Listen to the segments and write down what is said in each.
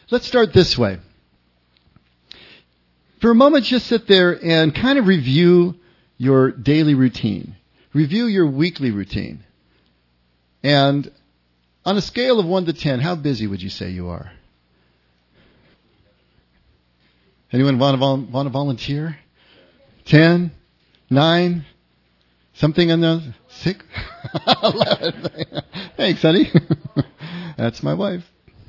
Let's start this way. For a moment, just sit there and kind of review your daily routine. Review your weekly routine. And on a scale of 1 to 10, how busy would you say you are? Anyone want to volunteer? 10? 9? Something in the 6? 11. Thanks, honey. That's my wife.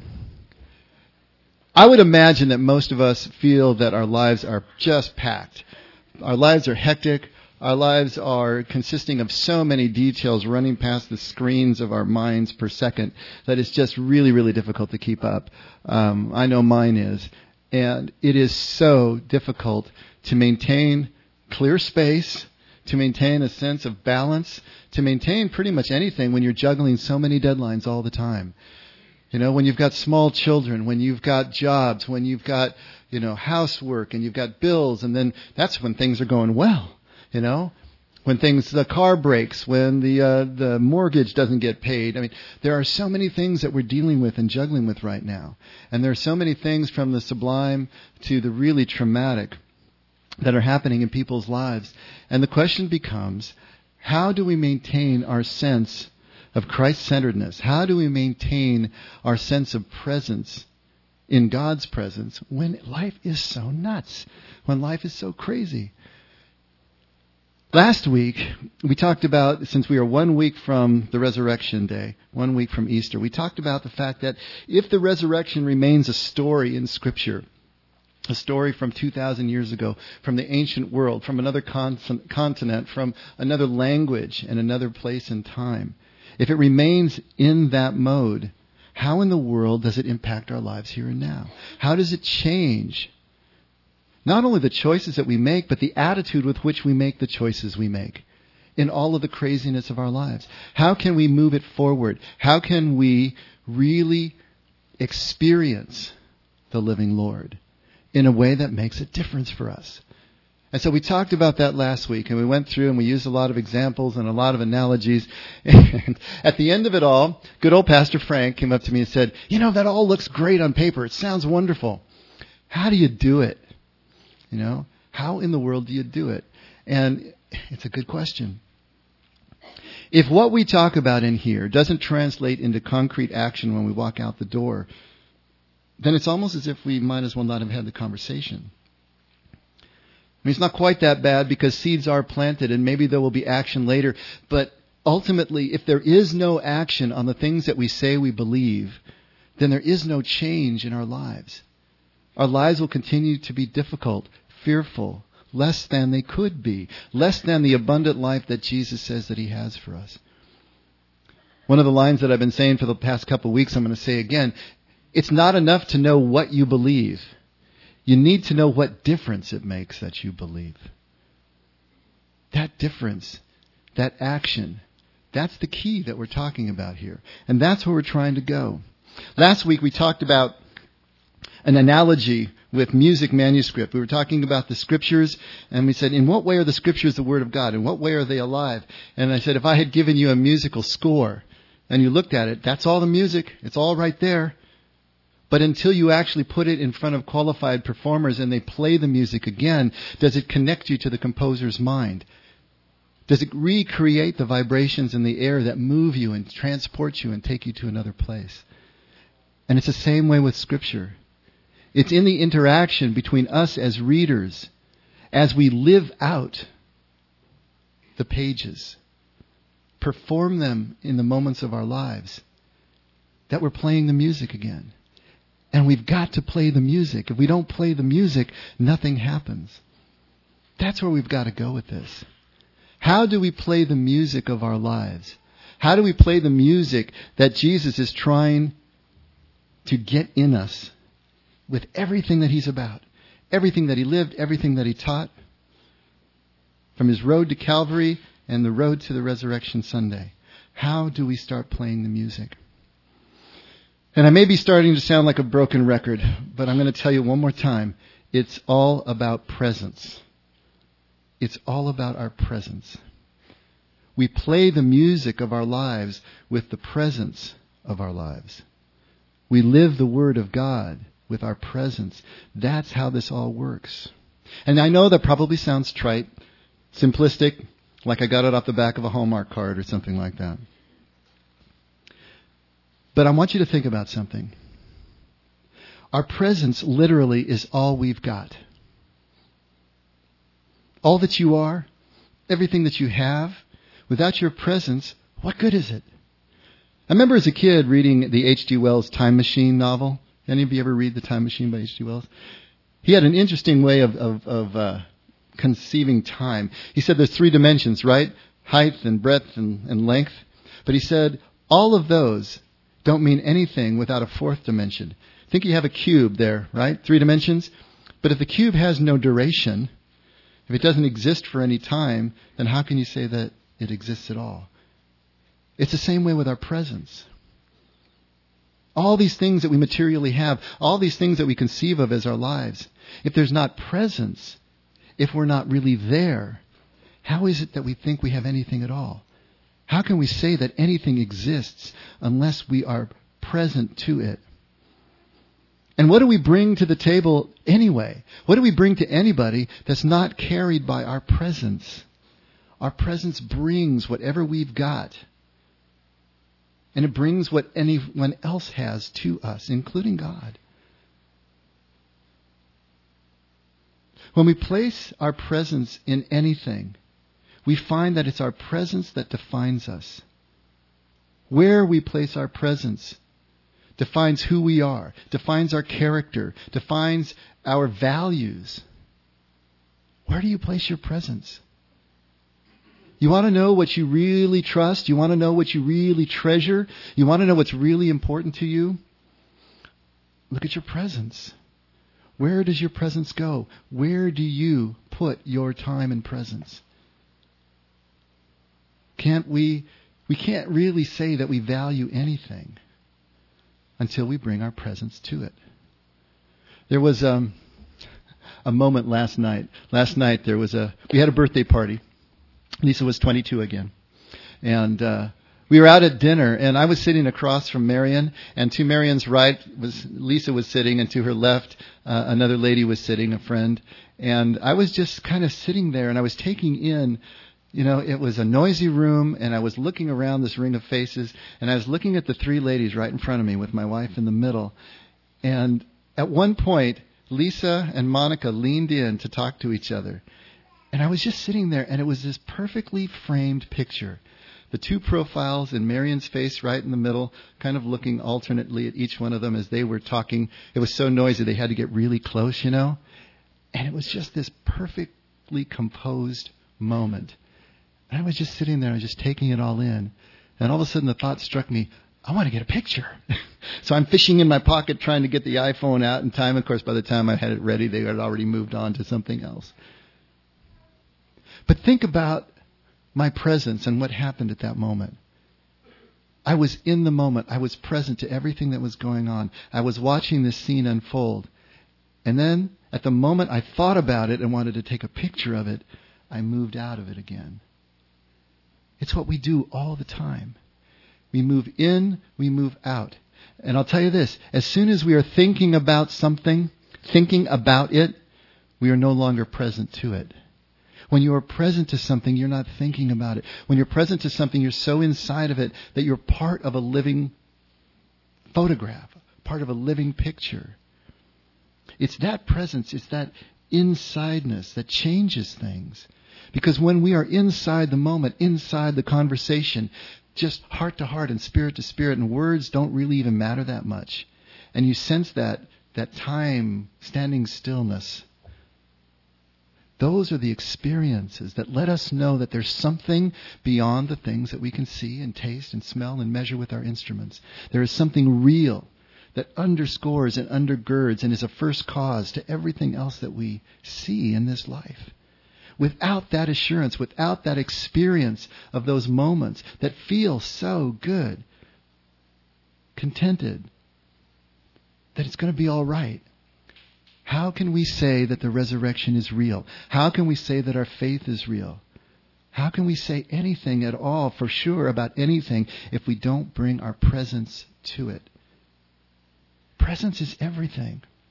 I would imagine that most of us feel that our lives are just packed. Our lives are hectic. Our lives are consisting of so many details running past the screens of our minds per second that it's just really, really difficult to keep up. I know mine is. And it is so difficult to maintain clear space, to maintain a sense of balance, to maintain pretty much anything when you're juggling so many deadlines all the time. You know, when you've got small children, when you've got jobs, when you've got, housework and you've got bills, and then that's when things are going well, when the car breaks, when the mortgage doesn't get paid. I mean, there are so many things that we're dealing with and juggling with right now. And there are so many things from the sublime to the really traumatic that are happening in people's lives. And the question becomes, how do we maintain our sense of Christ-centeredness? How do we maintain our sense of presence in God's presence when life is so nuts, when life is so crazy? Last week, we talked about, since we are 1 week from the resurrection day, 1 week from Easter, we talked about the fact that if the resurrection remains a story in Scripture, a story from 2,000 years ago, from the ancient world, from another continent, from another language and another place and time, if it remains in that mode, how in the world does it impact our lives here and now? How does it change not only the choices that we make, but the attitude with which we make the choices we make in all of the craziness of our lives? How can we move it forward? How can we really experience the living Lord in a way that makes a difference for us? And so we talked about that last week, and we went through and we used a lot of examples and a lot of analogies. And at the end of it all, good old Pastor Frank came up to me and said, that all looks great on paper. It sounds wonderful. How do you do it? How in the world do you do it? And it's a good question. If what we talk about in here doesn't translate into concrete action when we walk out the door, then it's almost as if we might as well not have had the conversation. I mean, it's not quite that bad because seeds are planted and maybe there will be action later. But ultimately, if there is no action on the things that we say we believe, then there is no change in our lives. Our lives will continue to be difficult, fearful, less than they could be, less than the abundant life that Jesus says that He has for us. One of the lines that I've been saying for the past couple of weeks, I'm going to say again, it's not enough to know what you believe. You need to know what difference it makes that you believe. That difference, that action, that's the key that we're talking about here. And that's where we're trying to go. Last week we talked about an analogy with music manuscript. We were talking about the Scriptures, and we said, in what way are the Scriptures the Word of God? In what way are they alive? And I said, if I had given you a musical score, and you looked at it, that's all the music. It's all right there. But until you actually put it in front of qualified performers and they play the music again, does it connect you to the composer's mind? Does it recreate the vibrations in the air that move you and transport you and take you to another place? And it's the same way with Scripture. It's in the interaction between us as readers, as we live out the pages, perform them in the moments of our lives, that we're playing the music again. And we've got to play the music. If we don't play the music, nothing happens. That's where we've got to go with this. How do we play the music of our lives? How do we play the music that Jesus is trying to get in us with everything that He's about? Everything that He lived, everything that He taught. From His road to Calvary and the road to the Resurrection Sunday. How do we start playing the music? And I may be starting to sound like a broken record, but I'm going to tell you one more time. It's all about presence. It's all about our presence. We play the music of our lives with the presence of our lives. We live the Word of God with our presence. That's how this all works. And I know that probably sounds trite, simplistic, like I got it off the back of a Hallmark card or something like that. But I want you to think about something. Our presence literally is all we've got. All that you are, everything that you have, without your presence, what good is it? I remember as a kid reading the H.G. Wells Time Machine novel. Any of you ever read The Time Machine by H.G. Wells? He had an interesting way of conceiving time. He said there's 3 dimensions, right? Height and breadth and length. But he said all of those don't mean anything without a 4th dimension. Think you have a cube there, right? 3 dimensions. But if the cube has no duration, if it doesn't exist for any time, then how can you say that it exists at all? It's the same way with our presence. All these things that we materially have, all these things that we conceive of as our lives, if there's not presence, if we're not really there, how is it that we think we have anything at all? How can we say that anything exists unless we are present to it? And what do we bring to the table anyway? What do we bring to anybody that's not carried by our presence? Our presence brings whatever we've got. And it brings what anyone else has to us, including God. When we place our presence in anything, we find that it's our presence that defines us. Where we place our presence defines who we are, defines our character, defines our values. Where do you place your presence? You want to know what you really trust? You want to know what you really treasure? You want to know what's really important to you? Look at your presence. Where does your presence go? Where do you put your time and presence? We can't really say that we value anything until we bring our presence to it. There was a moment last night. Last night we had a birthday party. Lisa was 22 again. And we were out at dinner, and I was sitting across from Marion, and to Marion's right Lisa was sitting, and to her left another lady was sitting, a friend. And I was just kind of sitting there, and I was taking in, it was a noisy room, and I was looking around this ring of faces, and I was looking at the 3 ladies right in front of me with my wife in the middle. And at one point, Lisa and Monica leaned in to talk to each other. And I was just sitting there, and it was this perfectly framed picture. The 2 profiles and Marion's face right in the middle, kind of looking alternately at each one of them as they were talking. It was so noisy they had to get really close, And it was just this perfectly composed moment. And I was just sitting there and just taking it all in. And all of a sudden the thought struck me, I want to get a picture. So I'm fishing in my pocket trying to get the iPhone out in time. Of course, by the time I had it ready, they had already moved on to something else. But think about my presence and what happened at that moment. I was in the moment. I was present to everything that was going on. I was watching this scene unfold. And then, at the moment I thought about it and wanted to take a picture of it, I moved out of it again. It's what we do all the time. We move in, we move out. And I'll tell you this, as soon as we are thinking about something, thinking about it, we are no longer present to it. When you are present to something, you're not thinking about it. When you're present to something, you're so inside of it that you're part of a living photograph, part of a living picture. It's that presence, it's that insideness that changes things. Because when we are inside the moment, inside the conversation, just heart to heart and spirit to spirit, and words don't really even matter that much, and you sense that time, standing stillness, those are the experiences that let us know that there's something beyond the things that we can see and taste and smell and measure with our instruments. There is something real that underscores and undergirds and is a first cause to everything else that we see in this life. Without that assurance, without that experience of those moments that feel so good, contented, that it's going to be all right, how can we say that the resurrection is real? How can we say that our faith is real? How can we say anything at all for sure about anything if we don't bring our presence to it? Presence is everything.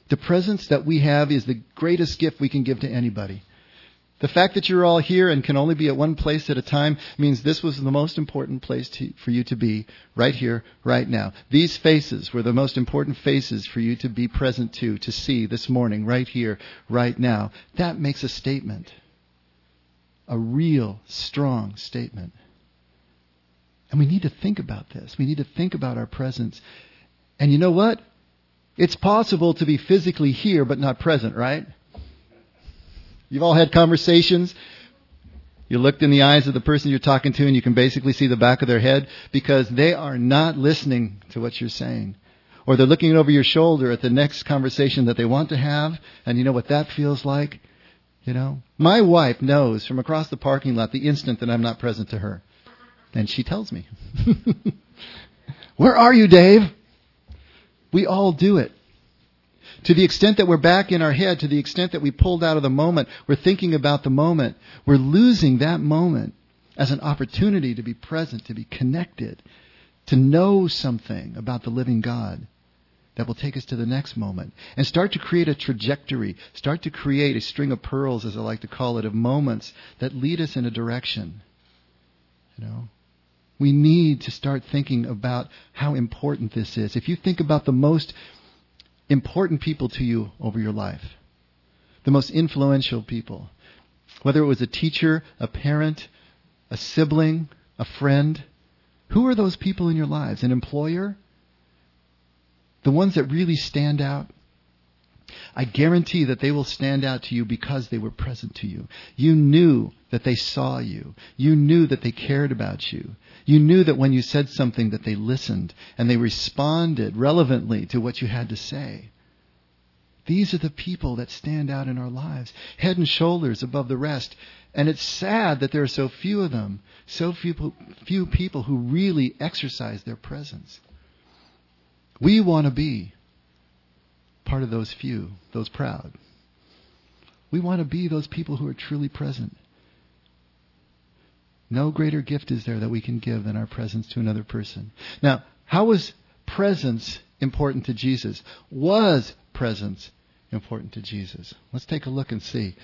The presence that we have is the greatest gift we can give to anybody. The fact that you're all here and can only be at one place at a time means this was the most important place for you to be right here, right now. These faces were the most important faces for you to be present to see this morning, right here, right now. That makes a statement. A real, strong statement. And we need to think about this. We need to think about our presence. And you know what? It's possible to be physically here but not present, right? You've all had conversations. You looked in the eyes of the person you're talking to and you can basically see the back of their head because they are not listening to what you're saying. Or they're looking over your shoulder at the next conversation that they want to have, and you know what that feels like? You know? My wife knows from across the parking lot the instant that I'm not present to her. And she tells me. Where are you, Dave? We all do it. To the extent that we're back in our head, to the extent that we pulled out of the moment, we're thinking about the moment, we're losing that moment as an opportunity to be present, to be connected, to know something about the living God that will take us to the next moment and start to create a trajectory, start to create a string of pearls, as I like to call it, of moments that lead us in a direction. You know, we need to start thinking about how important this is. If you think about the most important people to you over your life, the most influential people, whether it was a teacher, a parent, a sibling, a friend, who are those people in your lives? An employer? The ones that really stand out? I guarantee that they will stand out to you because they were present to you. You knew that they saw you. You knew that they cared about you. You knew that when you said something that they listened and they responded relevantly to what you had to say. These are the people that stand out in our lives, head and shoulders above the rest. And it's sad that there are so few of them, so few people who really exercise their presence. We want to be part of those few, those proud. We want to be those people who are truly present. No greater gift is there that we can give than our presence to another person. Now, how was presence important to Jesus? Was presence important to Jesus? Let's take a look and see.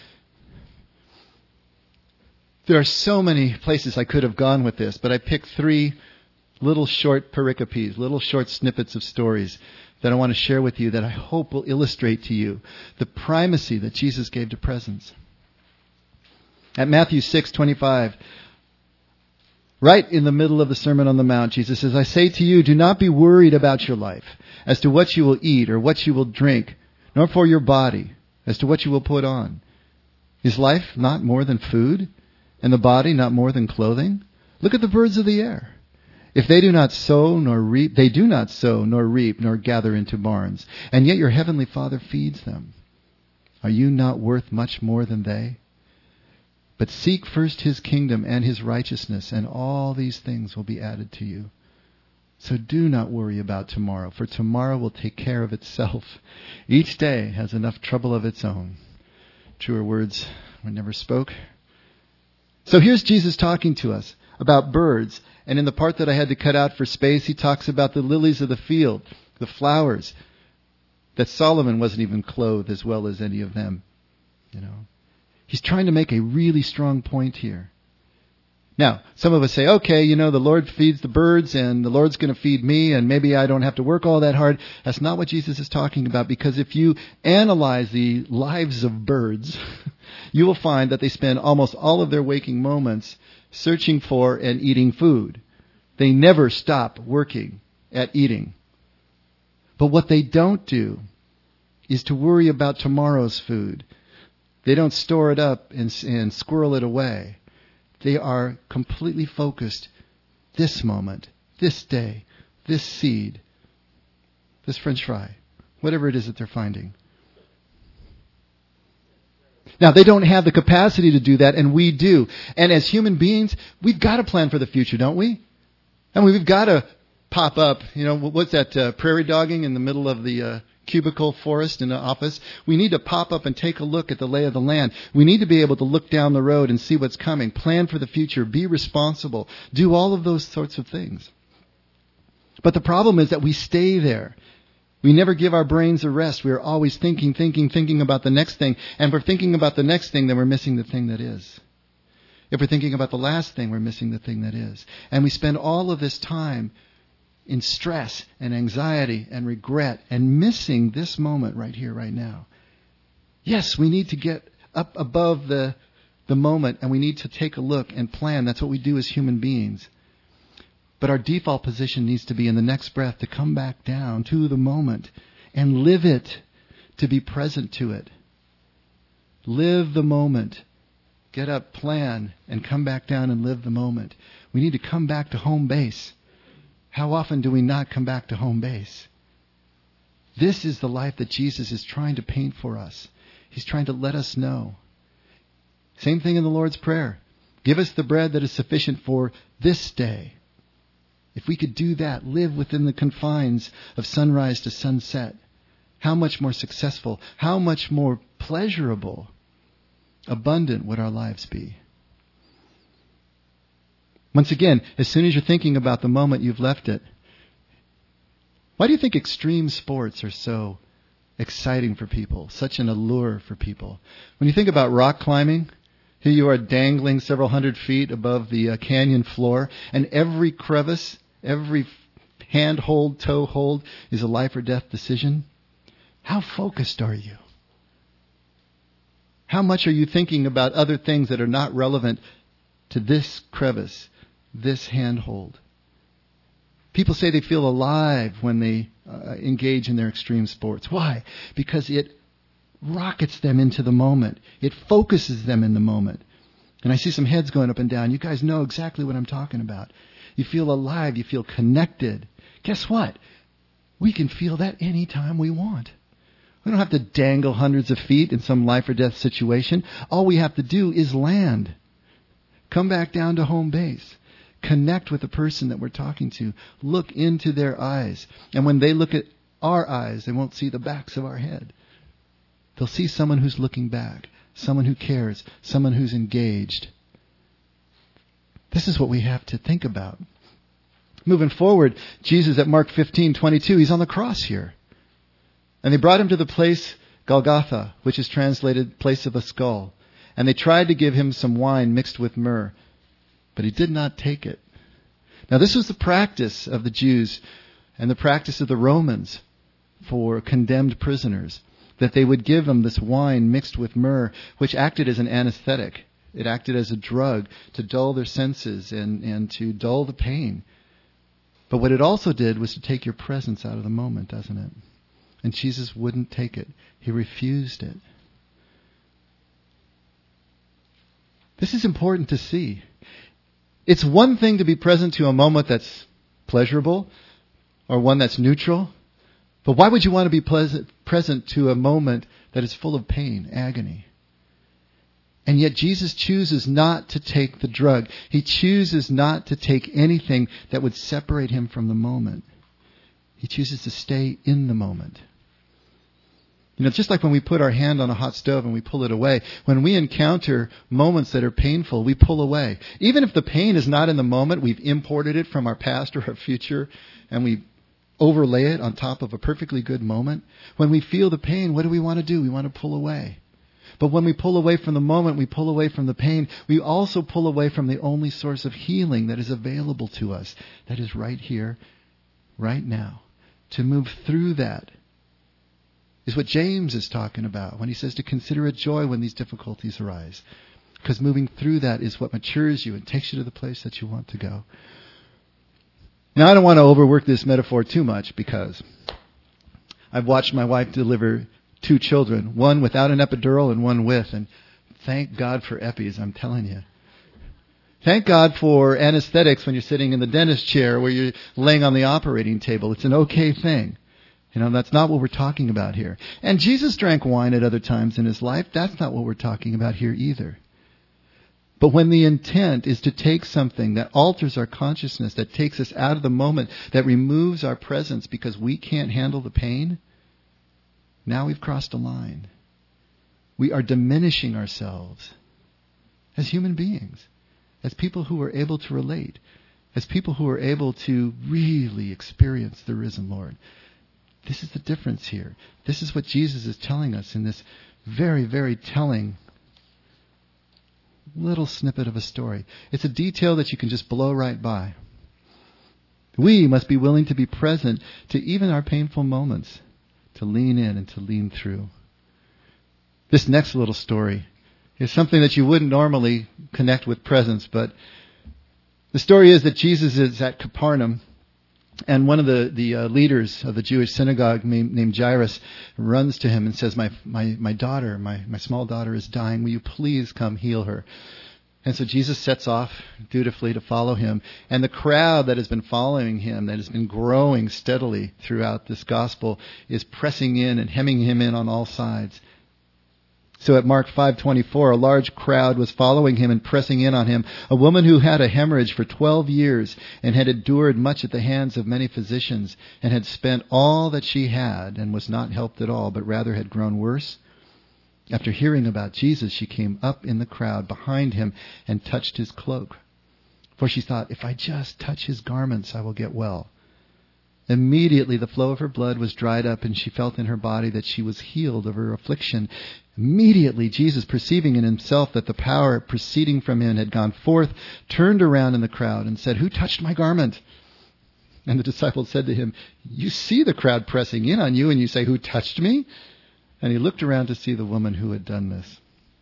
There are so many places I could have gone with this, but I picked 3 little short pericopes, little short snippets of stories that I want to share with you that I hope will illustrate to you the primacy that Jesus gave to presence. At Matthew 6:25, right in the middle of the Sermon on the Mount, Jesus says, I say to you, do not be worried about your life as to what you will eat or what you will drink, nor for your body as to what you will put on. Is life not more than food, and the body not more than clothing? Look at the birds of the air. If they do not sow nor reap, they do not sow nor reap nor gather into barns, and yet your heavenly Father feeds them. Are you not worth much more than they? But seek first His kingdom and His righteousness, and all these things will be added to you. So do not worry about tomorrow, for tomorrow will take care of itself. Each day has enough trouble of its own. Truer words were never spoke. So here's Jesus talking to us about birds. And in the part that I had to cut out for space, He talks about the lilies of the field, the flowers, that Solomon wasn't even clothed as well as any of them. You know, He's trying to make a really strong point here. Now, some of us say, okay, you know, the Lord feeds the birds and the Lord's going to feed me and maybe I don't have to work all that hard. That's not what Jesus is talking about, because if you analyze the lives of birds, you will find that they spend almost all of their waking moments searching for and eating food. They never stop working at eating. But what they don't do is to worry about tomorrow's food. They don't store it up and squirrel it away. They are completely focused this moment, this day, this seed, this French fry, whatever it is that they're finding. Now, they don't have the capacity to do that, and we do. And as human beings, we've got to plan for the future, don't we? And we've got to pop up, you know, what's that, prairie dogging in the middle of the cubicle forest in the office? We need to pop up and take a look at the lay of the land. We need to be able to look down the road and see what's coming, plan for the future, be responsible, do all of those sorts of things. But the problem is that we stay there. We never give our brains a rest. We are always thinking about the next thing. And if we're thinking about the next thing, then we're missing the thing that is. If we're thinking about the last thing, we're missing the thing that is. And we spend all of this time in stress and anxiety and regret and missing this moment right here, right now. Yes, we need to get up above the moment, and we need to take a look and plan. That's what we do as human beings. But our default position needs to be in the next breath to come back down to the moment and live it, to be present to it. Live the moment. Get up, plan, and come back down and live the moment. We need to come back to home base. How often do we not come back to home base? This is the life that Jesus is trying to paint for us. He's trying to let us know. Same thing in the Lord's Prayer. Give us the bread that is sufficient for this day. If we could do that, live within the confines of sunrise to sunset, how much more successful, how much more pleasurable, abundant would our lives be? Once again, as soon as you're thinking about the moment, you've left it. Why do you think extreme sports are so exciting for people, such an allure for people? When you think about rock climbing, here you are dangling several hundred feet above the canyon floor, and every crevice, every hand hold, toe hold is a life or death decision. How focused are you? How much are you thinking about other things that are not relevant to this crevice, this handhold? People say they feel alive when they engage in their extreme sports. Why? Because it rockets them into the moment. It focuses them in the moment. And I see some heads going up and down. You guys know exactly what I'm talking about. You feel alive. You feel connected. Guess what? We can feel that anytime we want. We don't have to dangle hundreds of feet in some life or death situation. All we have to do is land. Come back down to home base. Connect with the person that we're talking to. Look into their eyes. And when they look at our eyes, they won't see the backs of our head. They'll see someone who's looking back, someone who cares, someone who's engaged. This is what we have to think about. Moving forward, Jesus at Mark 15:22, he's on the cross here. And they brought him to the place Golgotha, which is translated place of a skull. And they tried to give him some wine mixed with myrrh, but he did not take it. Now this was the practice of the Jews and the practice of the Romans for condemned prisoners, that they would give them this wine mixed with myrrh, which acted as an anesthetic. It acted as a drug to dull their senses and to dull the pain. But what it also did was to take your presence out of the moment, doesn't it? And Jesus wouldn't take it. He refused it. This is important to see. It's one thing to be present to a moment that's pleasurable or one that's neutral. But why would you want to be present to a moment that is full of pain, agony? And yet Jesus chooses not to take the drug. He chooses not to take anything that would separate him from the moment. He chooses to stay in the moment. You know, it's just like when we put our hand on a hot stove and we pull it away. When we encounter moments that are painful, we pull away. Even if the pain is not in the moment, we've imported it from our past or our future, and we overlay it on top of a perfectly good moment. When we feel the pain, what do? We want to pull away. But when we pull away from the moment, we pull away from the pain. We also pull away from the only source of healing that is available to us. That is right here, right now. To move through that is what James is talking about when he says to consider it joy when these difficulties arise. Because moving through that is what matures you and takes you to the place that you want to go. Now, I don't want to overwork this metaphor too much because I've watched my wife deliver 2 children, one without an epidural and one with. And thank God for epis, I'm telling you. Thank God for anesthetics when you're sitting in the dentist chair where you're laying on the operating table. It's an okay thing. You know, that's not what we're talking about here. And Jesus drank wine at other times in his life. That's not what we're talking about here either. But when the intent is to take something that alters our consciousness, that takes us out of the moment, that removes our presence because we can't handle the pain, now we've crossed a line. We are diminishing ourselves as human beings, as people who are able to relate, as people who are able to really experience the risen Lord. This is the difference here. This is what Jesus is telling us in this very, very telling little snippet of a story. It's a detail that you can just blow right by. We must be willing to be present to even our painful moments, to lean in and to lean through. This next little story is something that you wouldn't normally connect with presence, but the story is that Jesus is at Capernaum, and one of the leaders of the Jewish synagogue named Jairus runs to him and says, my daughter, my small daughter is dying. Will you please come heal her? And so Jesus sets off dutifully to follow him. And the crowd that has been following him, that has been growing steadily throughout this gospel, is pressing in and hemming him in on all sides. So at Mark 5:24, a large crowd was following him and pressing in on him. A woman who had a hemorrhage for 12 years and had endured much at the hands of many physicians and had spent all that she had and was not helped at all, but rather had grown worse. After hearing about Jesus, she came up in the crowd behind him and touched his cloak. For she thought, if I just touch his garments, I will get well. Immediately the flow of her blood was dried up, and she felt in her body that she was healed of her affliction. Immediately Jesus, perceiving in himself that the power proceeding from him had gone forth, turned around in the crowd and said, who touched my garment? And the disciples said to him, you see the crowd pressing in on you, and you say, who touched me? And he looked around to see the woman who had done this.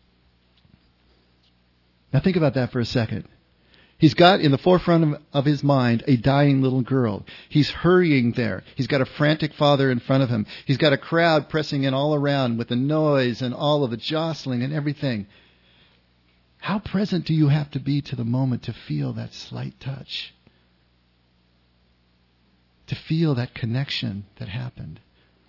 Now think about that for a second. He's got in the forefront of his mind a dying little girl. He's hurrying there. He's got a frantic father in front of him. He's got a crowd pressing in all around with the noise and all of the jostling and everything. How present do you have to be to the moment to feel that slight touch? To feel that connection that happened.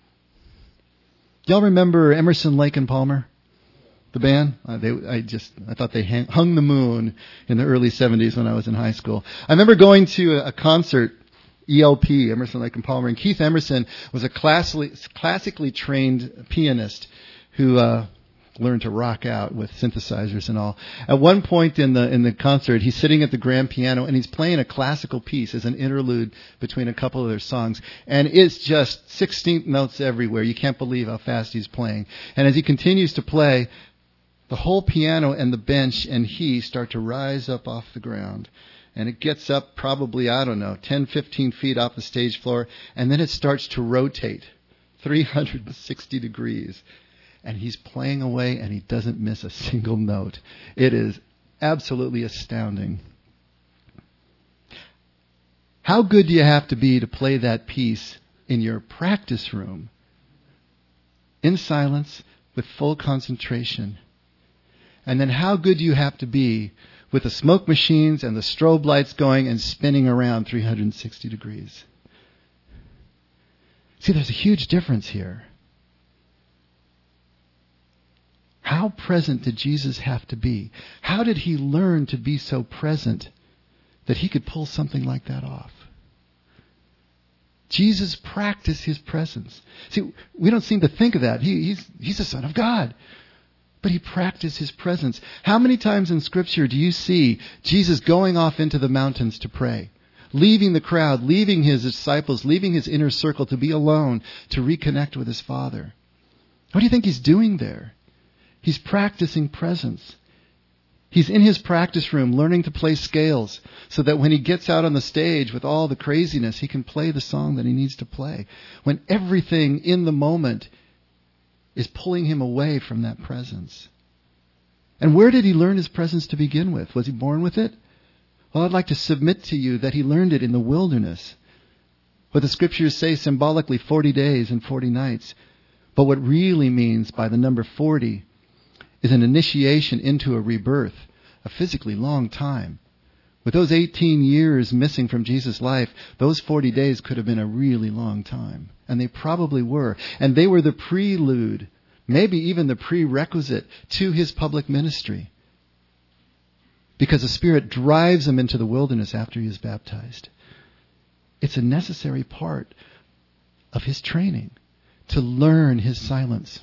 Y'all remember Emerson, Lake and Palmer? The band? I thought they hung the moon in the early 70s when I was in high school. I remember going to a concert, ELP, Emerson, Lake and Palmer, and Keith Emerson was a classically trained pianist who learned to rock out with synthesizers and all. At one point in the concert, he's sitting at the grand piano and he's playing a classical piece as an interlude between a couple of their songs. And it's just 16th notes everywhere. You can't believe how fast he's playing. And as he continues to play, the whole piano and the bench and he start to rise up off the ground. And it gets up probably, 10, 15 feet off the stage floor. And then it starts to rotate 360 degrees. And he's playing away and he doesn't miss a single note. It is absolutely astounding. How good do you have to be to play that piece in your practice room? In silence, with full concentration. And then how good do you have to be with the smoke machines and the strobe lights going and spinning around 360 degrees? See, there's a huge difference here. How present did Jesus have to be? How did he learn to be so present that he could pull something like that off? Jesus practiced his presence. See, we don't seem to think of that. He's the Son of God. But he practiced his presence. How many times in Scripture do you see Jesus going off into the mountains to pray? Leaving the crowd, leaving his disciples, leaving his inner circle to be alone, to reconnect with his Father. What do you think he's doing there? He's practicing presence. He's in his practice room learning to play scales so that when he gets out on the stage with all the craziness, he can play the song that he needs to play. When everything in the moment is pulling him away from that presence. And where did he learn his presence to begin with? Was he born with it? Well, I'd like to submit to you that he learned it in the wilderness. What the Scriptures say symbolically 40 days and 40 nights. But what really means by the number 40 is an initiation into a rebirth, a physically long time. With those 18 years missing from Jesus' life, those 40 days could have been a really long time. And they probably were. And they were the prelude, maybe even the prerequisite to his public ministry. Because the Spirit drives him into the wilderness after he is baptized. It's a necessary part of his training to learn his silence.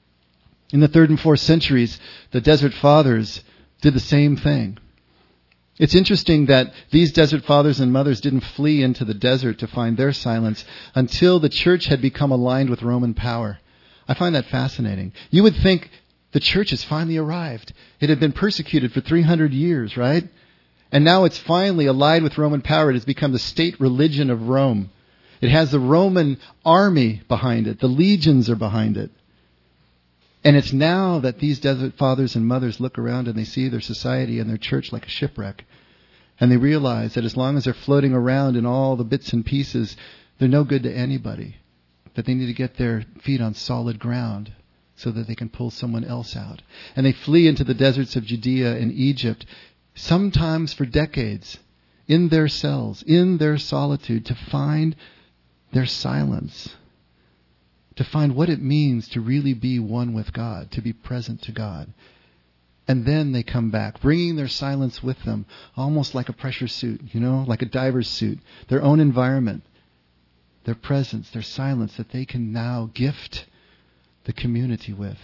In the 3rd and 4th centuries, the Desert Fathers did the same thing. It's interesting that these desert fathers and mothers didn't flee into the desert to find their silence until the church had become aligned with Roman power. I find that fascinating. You would think the church has finally arrived. It had been persecuted for 300 years, right? And now it's finally allied with Roman power. It has become the state religion of Rome. It has the Roman army behind it. The legions are behind it. And it's now that these desert fathers and mothers look around and they see their society and their church like a shipwreck. And they realize that as long as they're floating around in all the bits and pieces, they're no good to anybody. That they need to get their feet on solid ground so that they can pull someone else out. And they flee into the deserts of Judea and Egypt, sometimes for decades, in their cells, in their solitude, to find their silence. To find what it means to really be one with God, to be present to God. And then they come back, bringing their silence with them, almost like a pressure suit, like a diver's suit, their own environment, their presence, their silence that they can now gift the community with.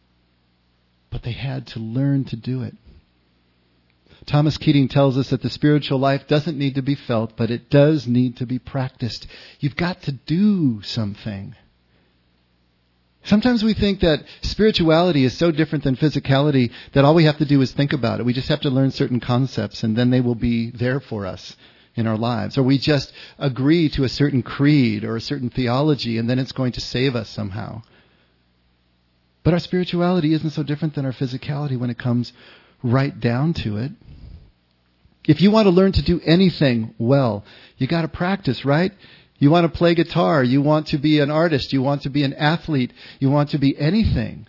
But they had to learn to do it. Thomas Keating tells us that the spiritual life doesn't need to be felt, but it does need to be practiced. You've got to do something. Sometimes we think that spirituality is so different than physicality that all we have to do is think about it. We just have to learn certain concepts and then they will be there for us in our lives. Or we just agree to a certain creed or a certain theology and then it's going to save us somehow. But our spirituality isn't so different than our physicality when it comes right down to it. If you want to learn to do anything well, you got to practice, right? You want to play guitar. You want to be an artist. You want to be an athlete. You want to be anything.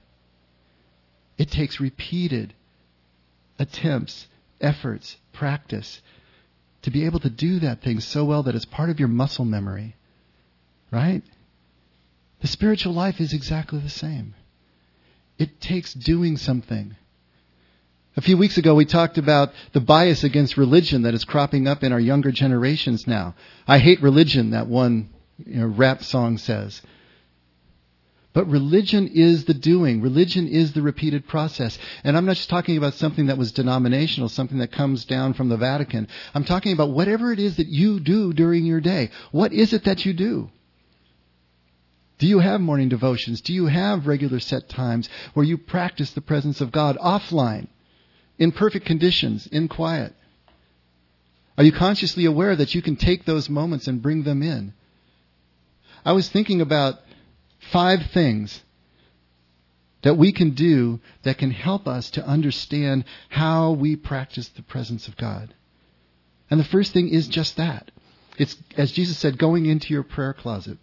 It takes repeated attempts, efforts, practice to be able to do that thing so well that it's part of your muscle memory. Right? The spiritual life is exactly the same. It takes doing something. A few weeks ago, we talked about the bias against religion that is cropping up in our younger generations now. I hate religion, that one rap song says. But religion is the doing. Religion is the repeated process. And I'm not just talking about something that was denominational, something that comes down from the Vatican. I'm talking about whatever it is that you do during your day. What is it that you do? Do you have morning devotions? Do you have regular set times where you practice the presence of God offline? In perfect conditions, in quiet? Are you consciously aware that you can take those moments and bring them in? I was thinking about 5 things that we can do that can help us to understand how we practice the presence of God. And the first thing is just that. It's, as Jesus said, going into your prayer closet.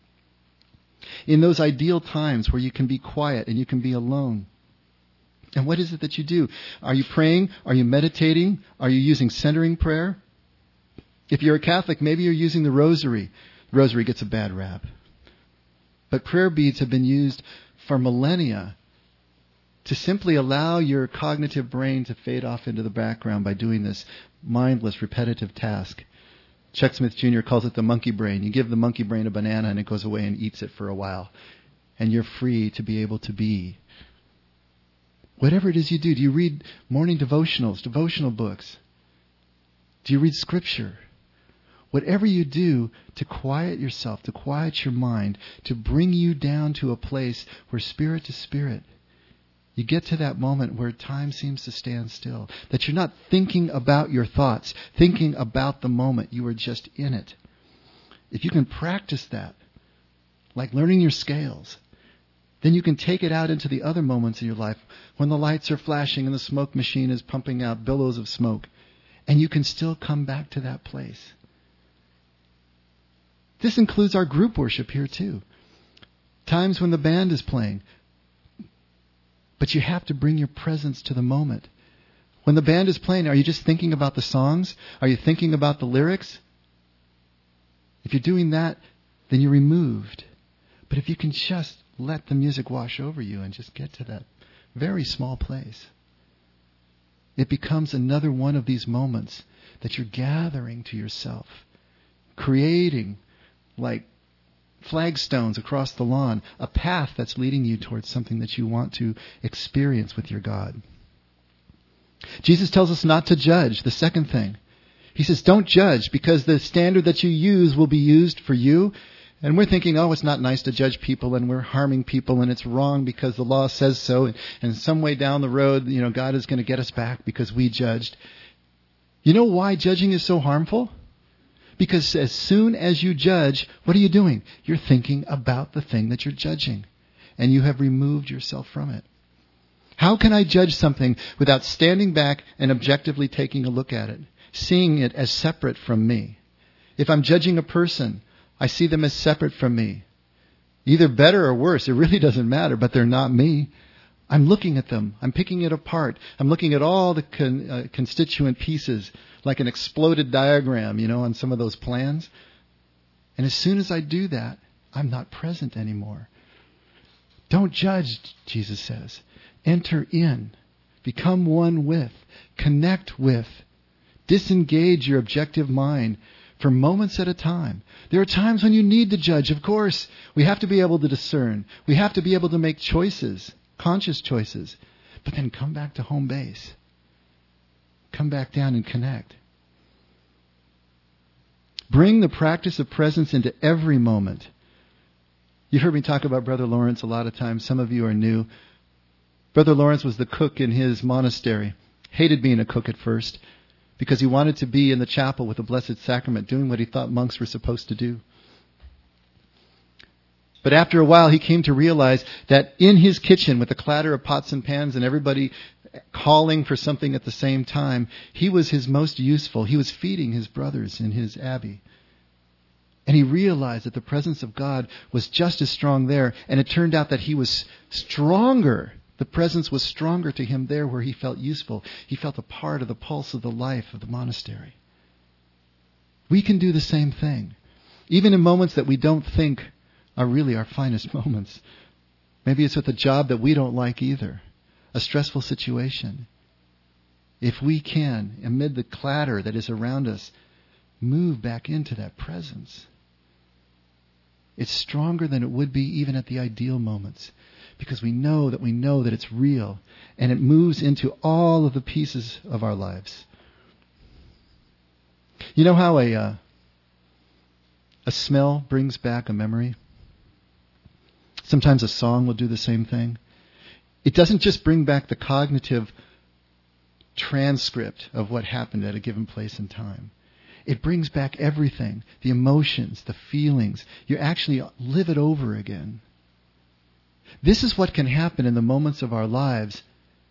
In those ideal times where you can be quiet and you can be alone. And what is it that you do? Are you praying? Are you meditating? Are you using centering prayer? If you're a Catholic, maybe you're using the rosary. The rosary gets a bad rap. But prayer beads have been used for millennia to simply allow your cognitive brain to fade off into the background by doing this mindless, repetitive task. Chuck Smith Jr. calls it the monkey brain. You give the monkey brain a banana and it goes away and eats it for a while. And you're free to be able to be. Whatever it is you do you read morning devotionals, devotional books? Do you read scripture? Whatever you do to quiet yourself, to quiet your mind, to bring you down to a place where spirit to spirit, you get to that moment where time seems to stand still. That you're not thinking about your thoughts, thinking about the moment. You are just in it. If you can practice that, like learning your scales, then you can take it out into the other moments in your life when the lights are flashing and the smoke machine is pumping out billows of smoke. And you can still come back to that place. This includes our group worship here too. Times when the band is playing. But you have to bring your presence to the moment. When the band is playing, are you just thinking about the songs? Are you thinking about the lyrics? If you're doing that, then you're removed. But if you can just let the music wash over you and just get to that very small place, it becomes another one of these moments that you're gathering to yourself, creating like flagstones across the lawn, a path that's leading you towards something that you want to experience with your God. Jesus tells us not to judge, the second thing. He says, don't judge, because the standard that you use will be used for you. And we're thinking, oh, it's not nice to judge people, and we're harming people, and it's wrong because the law says so. And some way down the road, God is going to get us back because we judged. You know why judging is so harmful? Because as soon as you judge, what are you doing? You're thinking about the thing that you're judging, and you have removed yourself from it. How can I judge something without standing back and objectively taking a look at it, seeing it as separate from me? If I'm judging a person, I see them as separate from me. Either better or worse, it really doesn't matter, but they're not me. I'm looking at them. I'm picking it apart. I'm looking at all the constituent pieces, like an exploded diagram, on some of those plans. And as soon as I do that, I'm not present anymore. Don't judge, Jesus says. Enter in. Become one with. Connect with. Disengage your objective mind for moments at a time. There are times when you need to judge, of course. We have to be able to discern. We have to be able to make choices, conscious choices. But then come back to home base. Come back down and connect. Bring the practice of presence into every moment. You've heard me talk about Brother Lawrence a lot of times. Some of you are new. Brother Lawrence was the cook in his monastery. Hated being a cook at first, because he wanted to be in the chapel with the Blessed Sacrament, doing what he thought monks were supposed to do. But after a while, he came to realize that in his kitchen, with the clatter of pots and pans and everybody calling for something at the same time, he was his most useful. He was feeding his brothers in his abbey. And he realized that the presence of God was just as strong there. And it turned out that he was stronger. The presence was stronger to him there where he felt useful. He felt a part of the pulse of the life of the monastery. We can do the same thing. Even in moments that we don't think are really our finest moments. Maybe it's with a job that we don't like either. A stressful situation. If we can, amid the clatter that is around us, move back into that presence, it's stronger than it would be even at the ideal moments. Because we know that it's real, and it moves into all of the pieces of our lives. You know how a smell brings back a memory? Sometimes a song will do the same thing. It doesn't just bring back the cognitive transcript of what happened at a given place and time. It brings back everything, the emotions, the feelings. You actually live it over again. This is what can happen in the moments of our lives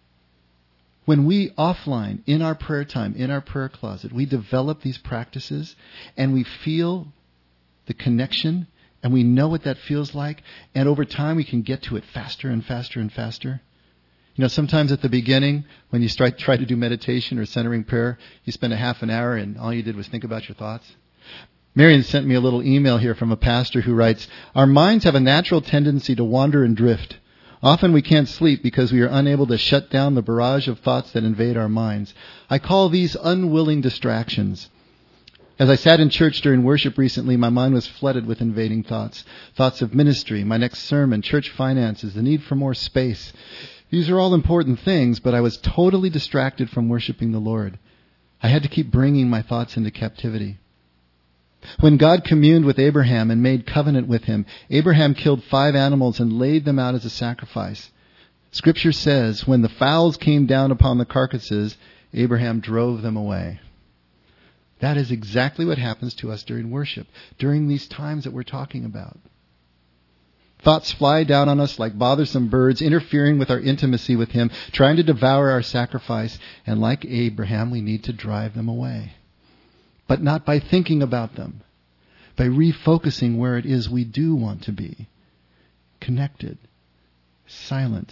when we offline, in our prayer time, in our prayer closet, we develop these practices and we feel the connection and we know what that feels like, and over time we can get to it faster and faster and faster. Sometimes at the beginning, when you try to do meditation or centering prayer, you spend a half an hour and all you did was think about your thoughts. Marion sent me a little email here from a pastor who writes, "Our minds have a natural tendency to wander and drift. Often we can't sleep because we are unable to shut down the barrage of thoughts that invade our minds. I call these unwilling distractions. As I sat in church during worship recently, my mind was flooded with invading thoughts. Thoughts of ministry, my next sermon, church finances, the need for more space. These are all important things, but I was totally distracted from worshiping the Lord. I had to keep bringing my thoughts into captivity. When God communed with Abraham and made covenant with him, Abraham killed 5 animals and laid them out as a sacrifice. Scripture says, when the fowls came down upon the carcasses, Abraham drove them away." That is exactly what happens to us during worship, during these times that we're talking about. Thoughts fly down on us like bothersome birds, interfering with our intimacy with him, trying to devour our sacrifice, and like Abraham, we need to drive them away. But not by thinking about them, by refocusing where it is we do want to be. Connected, silent.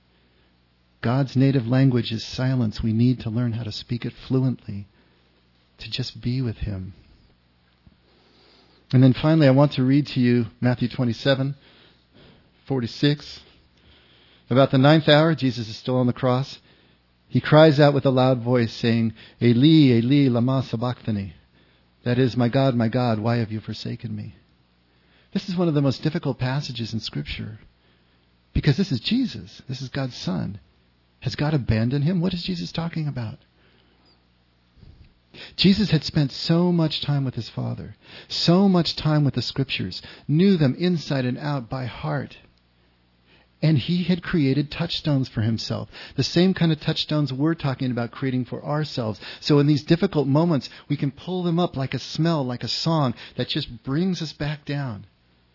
God's native language is silence. We need to learn how to speak it fluently, to just be with him. And then finally, I want to read to you Matthew 27:46. About the 9th hour, Jesus is still on the cross. He cries out with a loud voice, saying, "Eli, Eli, lama sabachthani." That is, my God, why have you forsaken me?" This is one of the most difficult passages in Scripture. Because this is Jesus. This is God's Son. Has God abandoned him? What is Jesus talking about? Jesus had spent so much time with his Father, so much time with the Scriptures, knew them inside and out by heart. And he had created touchstones for himself, the same kind of touchstones we're talking about creating for ourselves. So in these difficult moments, we can pull them up like a smell, like a song that just brings us back down.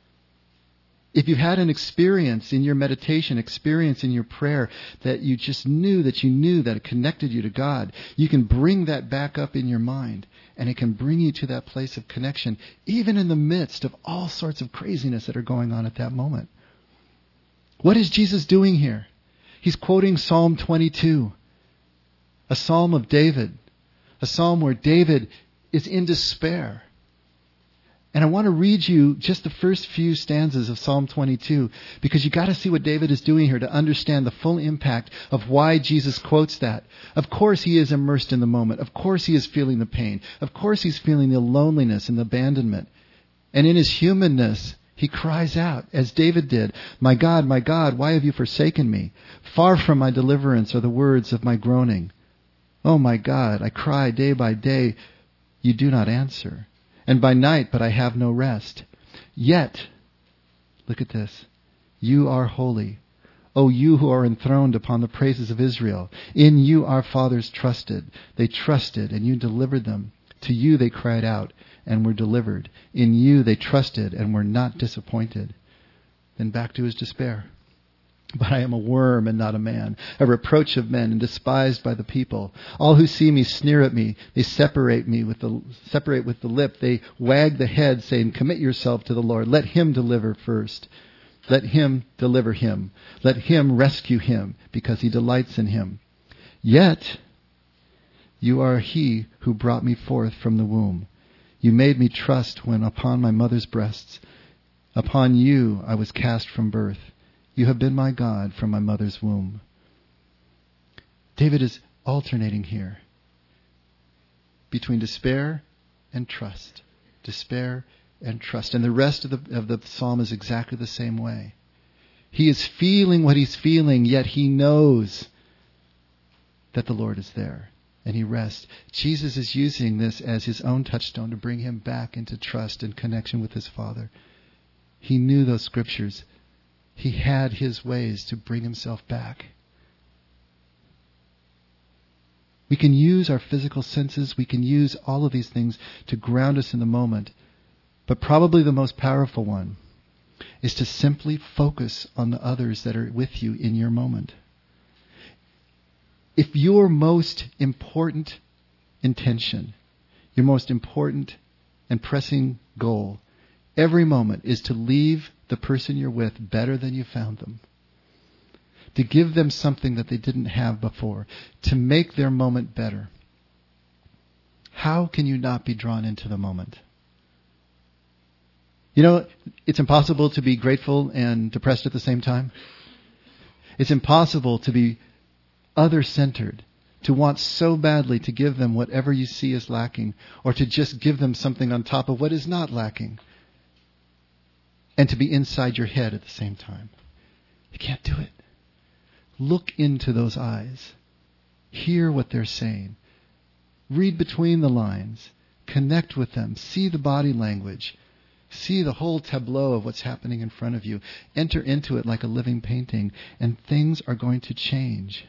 If you had an experience in your meditation, experience in your prayer, that you just knew that it connected you to God, you can bring that back up in your mind, and it can bring you to that place of connection, even in the midst of all sorts of craziness that are going on at that moment. What is Jesus doing here? He's quoting Psalm 22, a psalm of David, a psalm where David is in despair. And I want to read you just the first few stanzas of Psalm 22, because you got to see what David is doing here to understand the full impact of why Jesus quotes that. Of course he is immersed in the moment. Of course he is feeling the pain. Of course he's feeling the loneliness and the abandonment. And in his humanness, he cries out, as David did, my God, why have you forsaken me? Far from my deliverance are the words of my groaning. Oh my God, I cry day by day, you do not answer. And by night, but I have no rest. Yet, look at this, you are holy. O you who are enthroned upon the praises of Israel. In you our fathers trusted. They trusted, and you delivered them. To you they cried out, and were delivered. In you they trusted, and were not disappointed. Then back to his despair. But I am a worm and not a man, a reproach of men and despised by the people. All who see me sneer at me. They separate with the lip. They wag the head, saying, commit yourself to the Lord. Let him deliver first. Let him deliver him. Let him rescue him, because he delights in him. Yet you are he who brought me forth from the womb. You made me trust when upon my mother's breasts. Upon you I was cast from birth. You have been my God from my mother's womb. David is alternating here between despair and trust. Despair and trust. And the rest of the psalm is exactly the same way. He is feeling what he's feeling, yet he knows that the Lord is there. And he rests. Jesus is using this as his own touchstone to bring him back into trust and connection with his Father. He knew those scriptures. He had his ways to bring himself back. We can use our physical senses. We can use all of these things to ground us in the moment. But probably the most powerful one is to simply focus on the others that are with you in your moment. If your most important intention, your most important and pressing goal, every moment is to leave the person you're with better than you found them, to give them something that they didn't have before, to make their moment better, how can you not be drawn into the moment? You know, it's impossible to be grateful and depressed at the same time. It's impossible to be other-centered, to want so badly to give them whatever you see is lacking, or to just give them something on top of what is not lacking, and to be inside your head at the same time. You can't do it. Look into those eyes. Hear what they're saying. Read between the lines. Connect with them. See the body language. See the whole tableau of what's happening in front of you. Enter into it like a living painting, and things are going to change.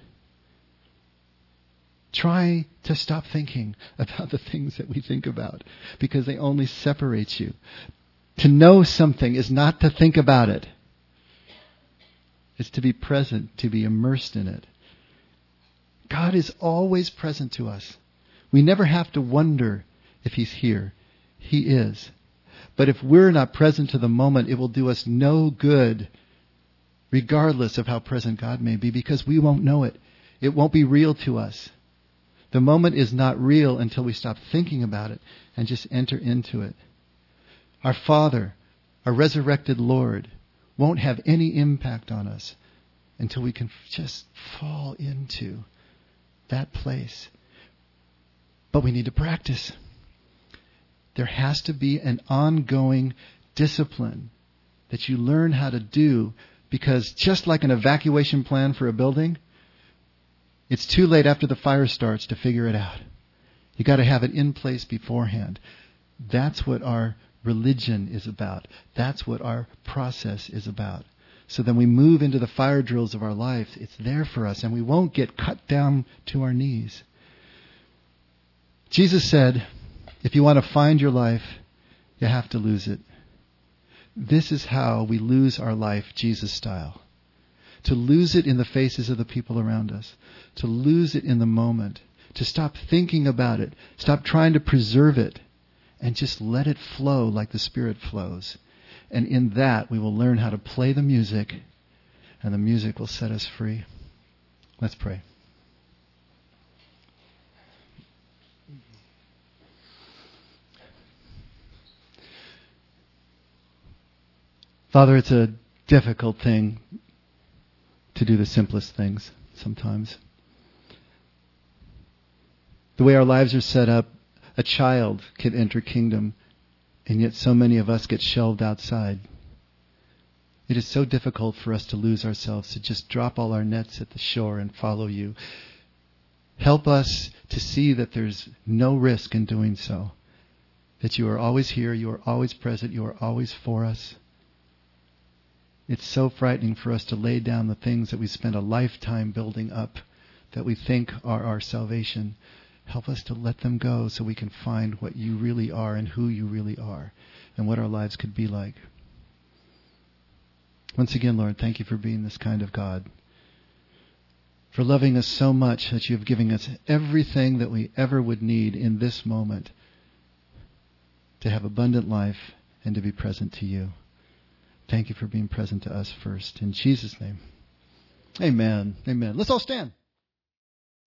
Try to stop thinking about the things that we think about, because they only separate you. To know something is not to think about it. It's to be present, to be immersed in it. God is always present to us. We never have to wonder if he's here. He is. But if we're not present to the moment, it will do us no good, regardless of how present God may be, because we won't know it. It won't be real to us. The moment is not real until we stop thinking about it and just enter into it. Our Father, our resurrected Lord, won't have any impact on us until we can just fall into that place. But we need to practice. There has to be an ongoing discipline that you learn how to do, because just like an evacuation plan for a building, it's too late after the fire starts to figure it out. You got to have it in place beforehand. That's what our religion is about. That's what our process is about. So then we move into the fire drills of our life. It's there for us, and we won't get cut down to our knees. Jesus said, if you want to find your life, you have to lose it. This is how we lose our life Jesus style. To lose it in the faces of the people around us. To lose it in the moment. To stop thinking about it. Stop trying to preserve it. And just let it flow like the Spirit flows. And in that, we will learn how to play the music, and the music will set us free. Let's pray. Father, it's a difficult thing to do the simplest things sometimes. The way our lives are set up, a child can enter kingdom, and yet so many of us get shelved outside. It is so difficult for us to lose ourselves, to just drop all our nets at the shore and follow you. Help us to see that there's no risk in doing so. That you are always here, you are always present, you are always for us. It's so frightening for us to lay down the things that we spend a lifetime building up, that we think are our salvation. Help us to let them go so we can find what you really are and who you really are and what our lives could be like. Once again, Lord, thank you for being this kind of God. For loving us so much that you have given us everything that we ever would need in this moment to have abundant life and to be present to you. Thank you for being present to us first. In Jesus' name, amen. Amen. Let's all stand.